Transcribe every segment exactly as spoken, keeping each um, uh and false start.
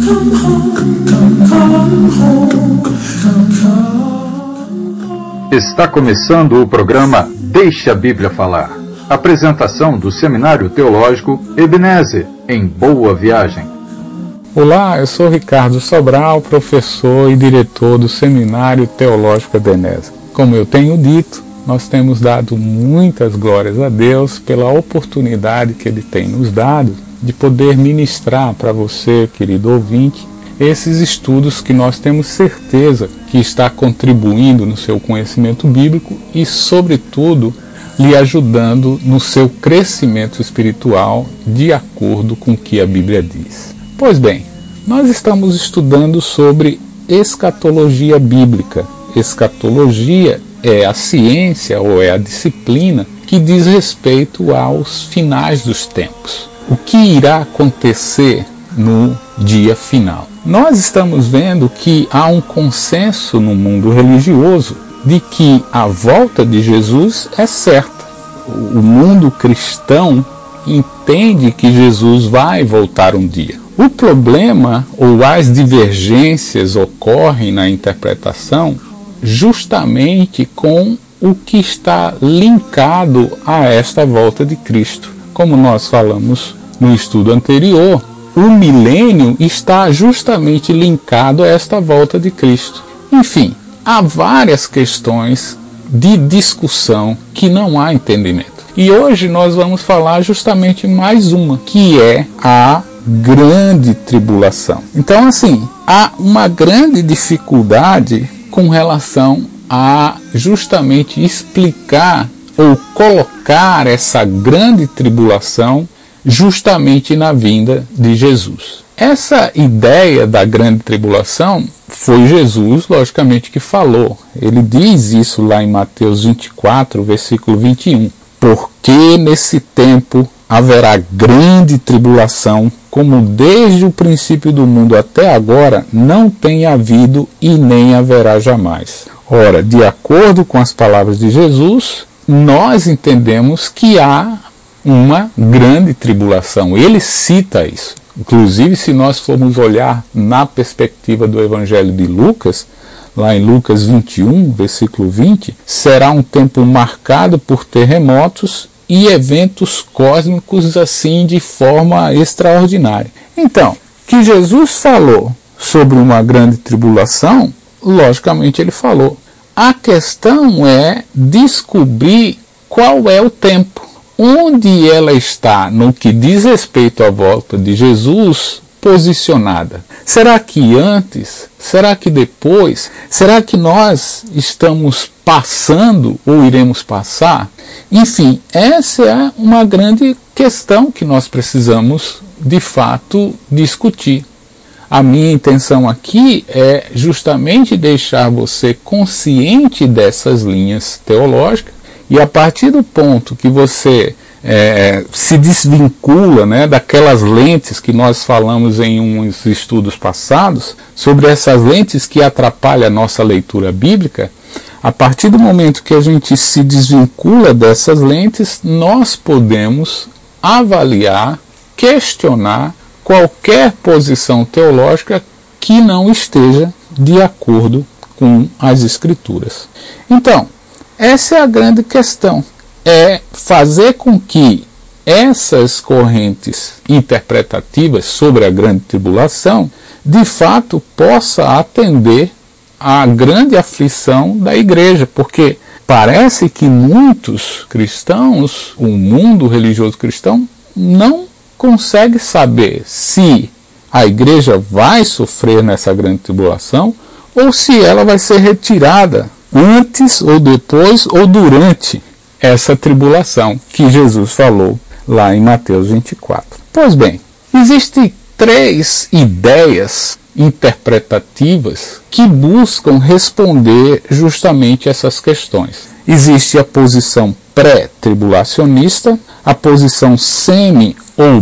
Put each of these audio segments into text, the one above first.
Está começando o programa Deixa a Bíblia Falar. Apresentação do Seminário Teológico Ebenezer, em Boa Viagem. Olá, eu sou Ricardo Sobral, professor e diretor do Seminário Teológico Ebenezer. Como eu tenho dito, nós temos dado muitas glórias a Deus pela oportunidade que Ele tem nos dado de poder ministrar para você, querido ouvinte, esses estudos que nós temos certeza que está contribuindo no seu conhecimento bíblico e, sobretudo, lhe ajudando no seu crescimento espiritual de acordo com o que a Bíblia diz. Pois bem, nós estamos estudando sobre escatologia bíblica. Escatologia é a ciência ou é a disciplina que diz respeito aos finais dos tempos. O que irá acontecer no dia final? Nós estamos vendo que há um consenso no mundo religioso de que a volta de Jesus é certa. O mundo cristão entende que Jesus vai voltar um dia. O problema ou as divergências ocorrem na interpretação justamente com o que está linkado a esta volta de Cristo. Como nós falamos no estudo anterior, o milênio está justamente linkado a esta volta de Cristo. Enfim, há várias questões de discussão que não há entendimento. E hoje nós vamos falar justamente mais uma, que é a grande tribulação. Então, assim, há uma grande dificuldade com relação a justamente explicar ou colocar essa grande tribulação justamente na vinda de Jesus. Essa ideia da grande tribulação foi Jesus, logicamente, que falou. Ele diz isso lá em Mateus vinte e quatro, versículo vinte e um. Porque nesse tempo haverá grande tribulação, como desde o princípio do mundo até agora não tem havido e nem haverá jamais. Ora, de acordo com as palavras de Jesus, nós entendemos que há uma grande tribulação. Ele cita isso. Inclusive, se nós formos olhar na perspectiva do Evangelho de Lucas, lá em Lucas vinte e um, versículo vinte, será um tempo marcado por terremotos e eventos cósmicos assim de forma extraordinária. Então, que Jesus falou sobre uma grande tribulação, logicamente ele falou. A questão é descobrir qual é o tempo, onde ela está no que diz respeito à volta de Jesus posicionada. Será que antes? Será que depois? Será que nós estamos passando ou iremos passar? Enfim, essa é uma grande questão que nós precisamos, de fato, discutir. A minha intenção aqui é justamente deixar você consciente dessas linhas teológicas e a partir do ponto que você é, se desvincula, né, daquelas lentes que nós falamos em uns estudos passados, sobre essas lentes que atrapalham a nossa leitura bíblica, a partir do momento que a gente se desvincula dessas lentes, nós podemos avaliar, questionar qualquer posição teológica que não esteja de acordo com as Escrituras. Então, essa é a grande questão, é fazer com que essas correntes interpretativas sobre a grande tribulação, de fato, possa atender à grande aflição da igreja, porque parece que muitos cristãos, o mundo religioso cristão, não consegue saber se a igreja vai sofrer nessa grande tribulação ou se ela vai ser retirada antes ou depois ou durante essa tribulação que Jesus falou lá em Mateus vinte e quatro. Pois bem, existem três ideias interpretativas que buscam responder justamente essas questões. Existe a posição pré-tribulacionista, a posição semi- ou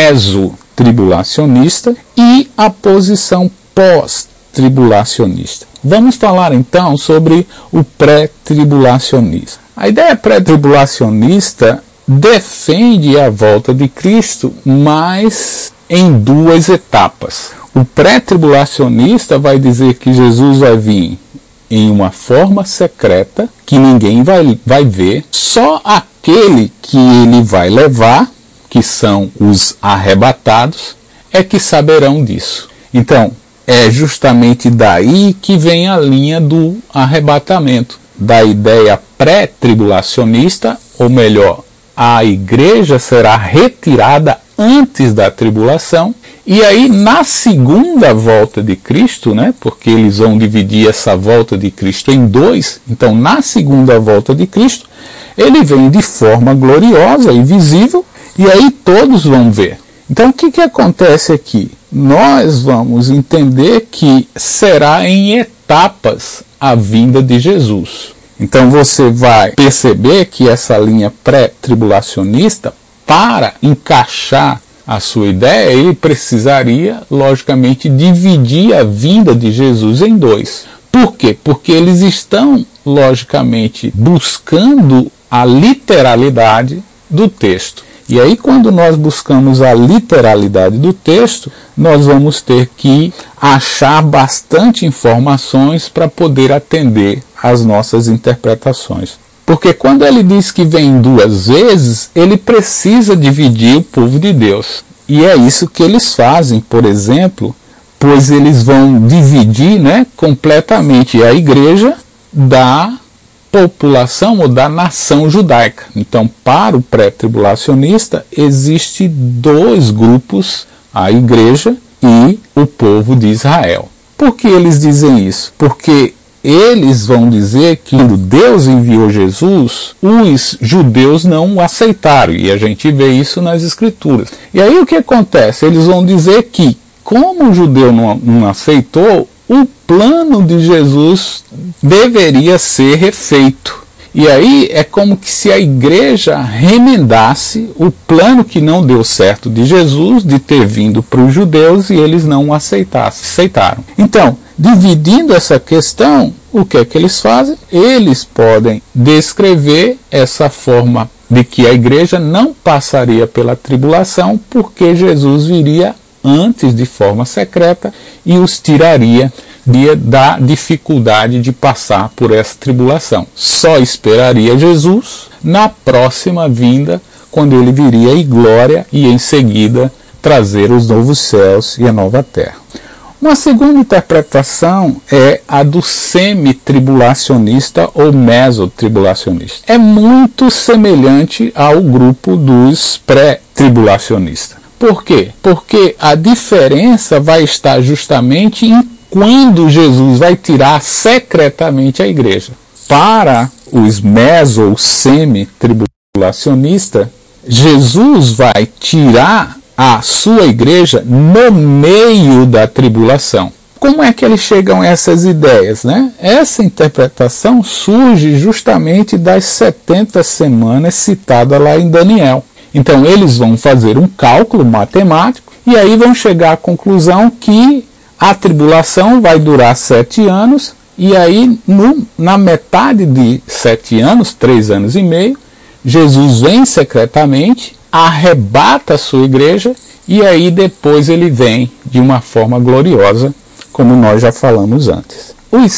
meso-tribulacionista e a posição pós-tribulacionista. Vamos falar então sobre o pré-tribulacionista. A ideia pré-tribulacionista defende a volta de Cristo, mas em duas etapas. O pré-tribulacionista vai dizer que Jesus vai vir em uma forma secreta, que ninguém vai, vai ver, só aquele que ele vai levar, que são os arrebatados, é que saberão disso. Então, é justamente daí que vem a linha do arrebatamento, da ideia pré-tribulacionista, ou melhor, a igreja será retirada antes da tribulação, e aí na segunda volta de Cristo, né, porque eles vão dividir essa volta de Cristo em dois, então na segunda volta de Cristo, ele vem de forma gloriosa e visível, e aí todos vão ver. Então o que, que acontece aqui? Nós vamos entender que será em etapas a vinda de Jesus. Então você vai perceber que essa linha pré-tribulacionista, para encaixar a sua ideia, ele precisaria, logicamente, dividir a vinda de Jesus em dois. Por quê? Porque eles estão, logicamente, buscando a literalidade do texto. E aí, quando nós buscamos a literalidade do texto, nós vamos ter que achar bastante informações para poder atender às nossas interpretações. Porque quando ele diz que vem duas vezes, ele precisa dividir o povo de Deus. E é isso que eles fazem, por exemplo, pois eles vão dividir, né, completamente a igreja da população ou da nação judaica. Então, para o pré-tribulacionista, existe dois grupos, a igreja e o povo de Israel. Por que eles dizem isso? Porque eles vão dizer que quando Deus enviou Jesus, os judeus não o aceitaram, e a gente vê isso nas Escrituras. E aí o que acontece? Eles vão dizer que, como o judeu não, não aceitou, o plano de Jesus deveria ser refeito. E aí é como que se a igreja remendasse o plano que não deu certo de Jesus, de ter vindo para os judeus, e eles não o aceitassem, aceitaram. Então, dividindo essa questão, o que é que eles fazem? Eles podem descrever essa forma de que a igreja não passaria pela tribulação, porque Jesus viria antes de forma secreta e os tiraria de, da dificuldade de passar por essa tribulação. Só esperaria Jesus na próxima vinda, quando ele viria em glória e em seguida trazer os novos céus e a nova terra. Uma segunda interpretação é a do semi-tribulacionista ou mesotribulacionista. É muito semelhante ao grupo dos pré-tribulacionistas. Por quê? Porque a diferença vai estar justamente em quando Jesus vai tirar secretamente a igreja. Para os meso ou semi-tribulacionistas, Jesus vai tirar a sua igreja no meio da tribulação. Como é que eles chegam a essas ideias, né? Essa interpretação surge justamente das setenta semanas citadas lá em Daniel. Então eles vão fazer um cálculo matemático e aí vão chegar à conclusão que a tribulação vai durar sete anos e aí no, na metade de sete anos, três anos e meio, Jesus vem secretamente, arrebata a sua igreja e aí depois ele vem de uma forma gloriosa, como nós já falamos antes. Os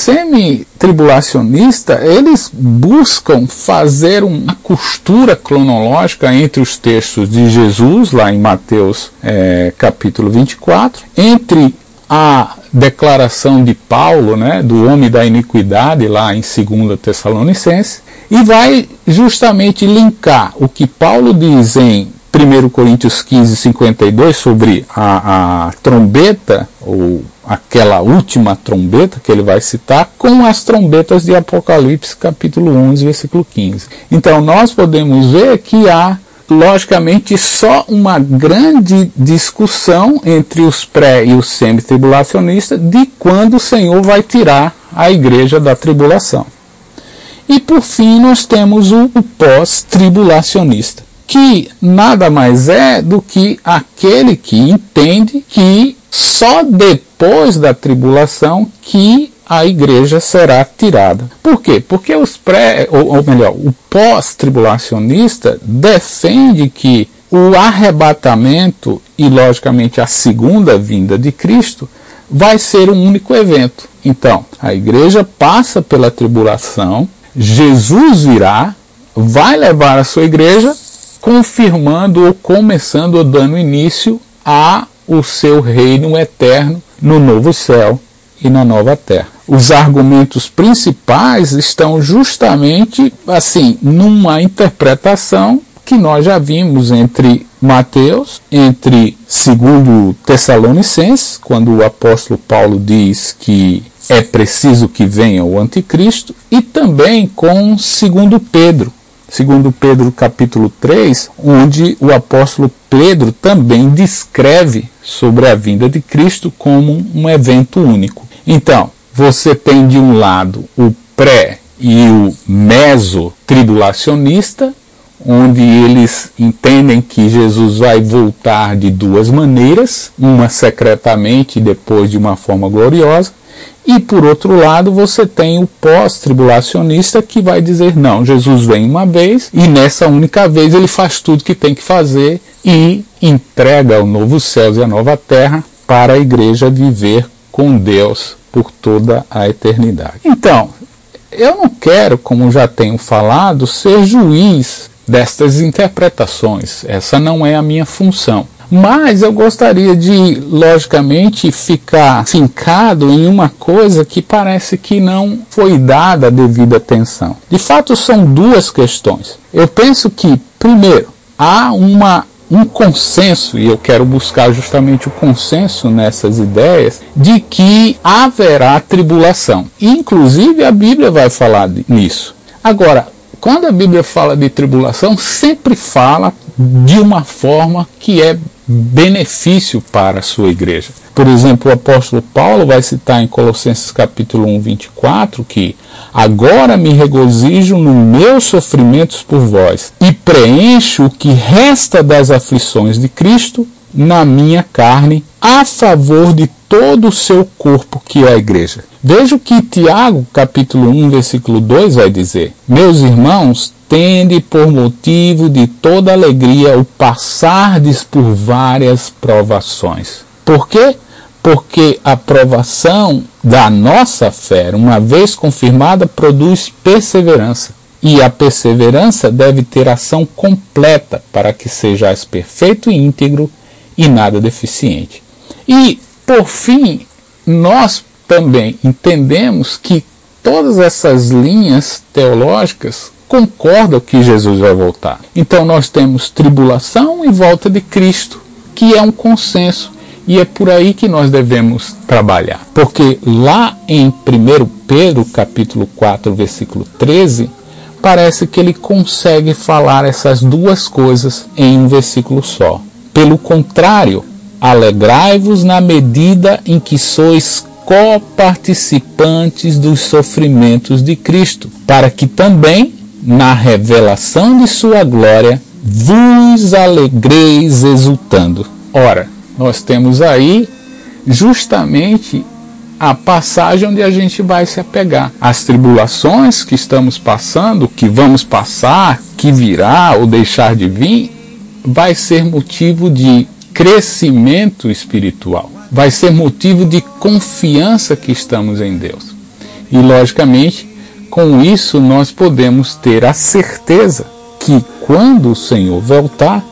semi-tribulacionistas, eles buscam fazer uma costura cronológica entre os textos de Jesus, lá em Mateus é, capítulo vinte e quatro, entre a declaração de Paulo, né, do homem da iniquidade, lá em segunda Tessalonicenses, e vai justamente linkar o que Paulo diz em primeira Coríntios quinze, cinquenta e dois sobre a, a trombeta, ou aquela última trombeta que ele vai citar, com as trombetas de Apocalipse capítulo onze, versículo quinze. Então nós podemos ver que há, logicamente, só uma grande discussão entre os pré e os semi-tribulacionistas de quando o Senhor vai tirar a igreja da tribulação. E por fim nós temos o, o pós-tribulacionista, que nada mais é do que aquele que entende que só depois da tribulação que a igreja será tirada. Por quê? Porque os pré, ou, ou melhor, o pós-tribulacionista defende que o arrebatamento e, logicamente, a segunda vinda de Cristo vai ser um único evento. Então, a igreja passa pela tribulação, Jesus virá, vai levar a sua igreja, confirmando ou começando ou dando início a o seu reino eterno no novo céu e na nova terra. Os argumentos principais estão justamente assim numa interpretação que nós já vimos entre Mateus, entre segundo Tessalonicenses, quando o apóstolo Paulo diz que é preciso que venha o anticristo, e também com segundo Pedro, segundo Pedro capítulo três, onde o apóstolo Pedro também descreve sobre a vinda de Cristo como um evento único. Então, você tem de um lado o pré e o meso-tribulacionista, onde eles entendem que Jesus vai voltar de duas maneiras, uma secretamente e depois de uma forma gloriosa, e por outro lado você tem o pós-tribulacionista que vai dizer, não, Jesus vem uma vez e nessa única vez ele faz tudo que tem que fazer e entrega o novo céu e a nova terra para a igreja viver com Deus por toda a eternidade. Então, eu não quero, como já tenho falado, ser juiz destas interpretações. Essa não é a minha função. Mas eu gostaria de, logicamente, ficar fincado em uma coisa que parece que não foi dada a devida atenção. De fato, são duas questões. Eu penso que, primeiro, há uma, um consenso, e eu quero buscar justamente o consenso nessas ideias, de que haverá tribulação. Inclusive, a Bíblia vai falar nisso. Agora, quando a Bíblia fala de tribulação, sempre fala de uma forma que é benefício para a sua igreja. Por exemplo, o apóstolo Paulo vai citar em Colossenses capítulo um, vinte e quatro, que agora me regozijo nos meus sofrimentos por vós, e preencho o que resta das aflições de Cristo na minha carne, a favor de todo o seu corpo, que é a igreja. Veja o que Tiago, capítulo um, versículo dois, vai dizer. Meus irmãos, tende por motivo de toda alegria o passardes por várias provações. Por quê? Porque a provação da nossa fé, uma vez confirmada, produz perseverança. E a perseverança deve ter ação completa para que sejais perfeito e íntegro e nada deficiente. E, por fim, nós também entendemos que todas essas linhas teológicas concordam que Jesus vai voltar. Então nós temos tribulação e volta de Cristo, que é um consenso, e é por aí que nós devemos trabalhar. Porque lá em primeiro Pedro, capítulo quatro, versículo treze, parece que ele consegue falar essas duas coisas em um versículo só. Pelo contrário, alegrai-vos na medida em que sois coparticipantes dos sofrimentos de Cristo, para que também, na revelação de sua glória, vos alegreis exultando. Ora, nós temos aí justamente a passagem onde a gente vai se apegar. As tribulações que estamos passando, que vamos passar, que virá ou deixar de vir, vai ser motivo de crescimento espiritual. Vai ser motivo de confiança que estamos em Deus. E, logicamente, com isso nós podemos ter a certeza que quando o Senhor voltar,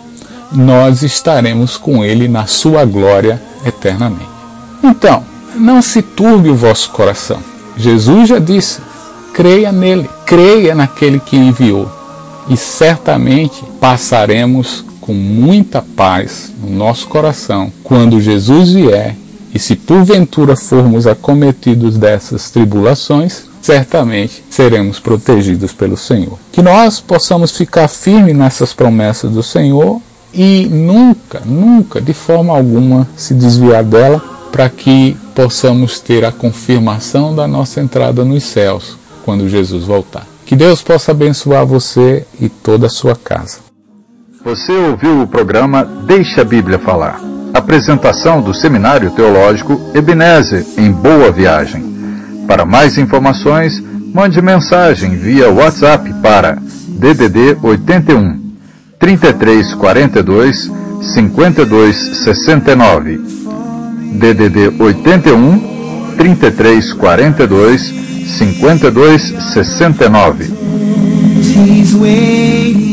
nós estaremos com Ele na sua glória eternamente. Então, não se turbe o vosso coração. Jesus já disse, creia nele, creia naquele que enviou. E certamente passaremos com muita paz no nosso coração quando Jesus vier, e se porventura formos acometidos dessas tribulações, certamente seremos protegidos pelo Senhor. Que nós possamos ficar firmes nessas promessas do Senhor e nunca, nunca, de forma alguma, se desviar dela, para que possamos ter a confirmação da nossa entrada nos céus quando Jesus voltar. Que Deus possa abençoar você e toda a sua casa. Você ouviu o programa Deixa a Bíblia Falar. Apresentação do Seminário Teológico Ebenezer, em Boa Viagem. Para mais informações, mande mensagem via WhatsApp para D D D oito um, trinta e três quarenta e dois, cinquenta e dois sessenta e nove. D D D oitenta e um, trinta e três quarenta e dois, cinquenta e dois sessenta e nove.